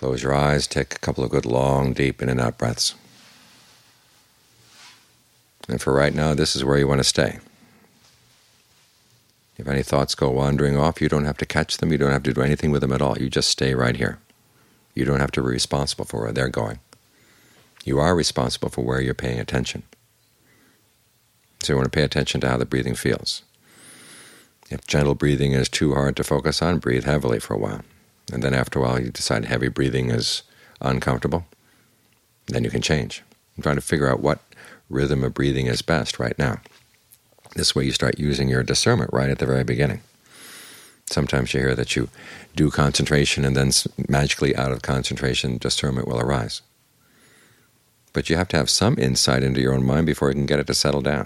Close your eyes, take a couple of good long, deep in and out breaths. And for right now, this is where you want to stay. If any thoughts go wandering off, you don't have to catch them, you don't have to do anything with them at all. You just stay right here. You don't have to be responsible for where they're going. You are responsible for where you're paying attention. So you want to pay attention to how the breathing feels. If gentle breathing is too hard to focus on, breathe heavily for a while. And then after a while you decide heavy breathing is uncomfortable, then you can change. I'm trying to figure out what rhythm of breathing is best right now. This way you start using your discernment right at the very beginning. Sometimes you hear that you do concentration and then magically out of concentration discernment will arise. But you have to have some insight into your own mind before you can get it to settle down.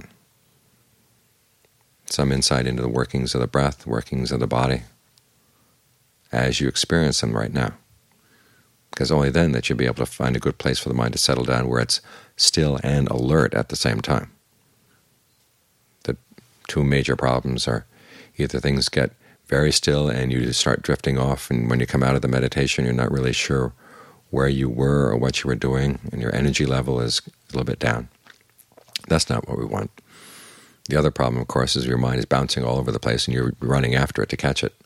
Some insight into the workings of the breath, workings of the body, as you experience them right now. Because only then that you'll be able to find a good place for the mind to settle down where it's still and alert at the same time. The two major problems are either things get very still and you just start drifting off, and when you come out of the meditation you're not really sure where you were or what you were doing, and your energy level is a little bit down. That's not what we want. The other problem, of course, is your mind is bouncing all over the place and you're running after it to catch it.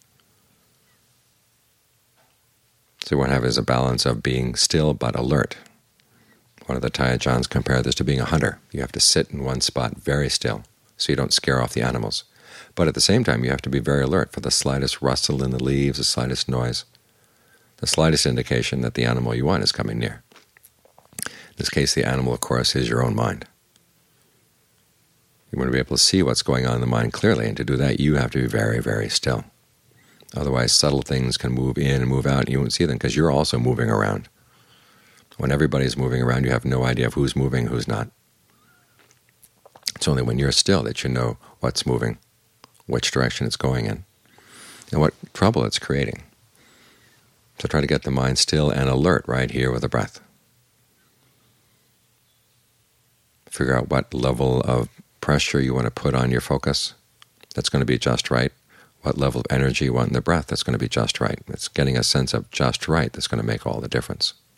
So what we want to have is a balance of being still but alert. One of the Tayajans compared this to being a hunter. You have to sit in one spot very still so you don't scare off the animals. But at the same time you have to be very alert for the slightest rustle in the leaves, the slightest noise, the slightest indication that the animal you want is coming near. In this case the animal, of course, is your own mind. You want to be able to see what's going on in the mind clearly, and to do that you have to be very, very still. Otherwise subtle things can move in and move out and you won't see them because you're also moving around. When everybody's moving around you have no idea of who's moving, who's not. It's only when you're still that you know what's moving, which direction it's going in, and what trouble it's creating. So try to get the mind still and alert right here with the breath. Figure out what level of pressure you want to put on your focus that's going to be just right, what level of energy you want in the breath that's going to be just right. It's getting a sense of just right that's going to make all the difference.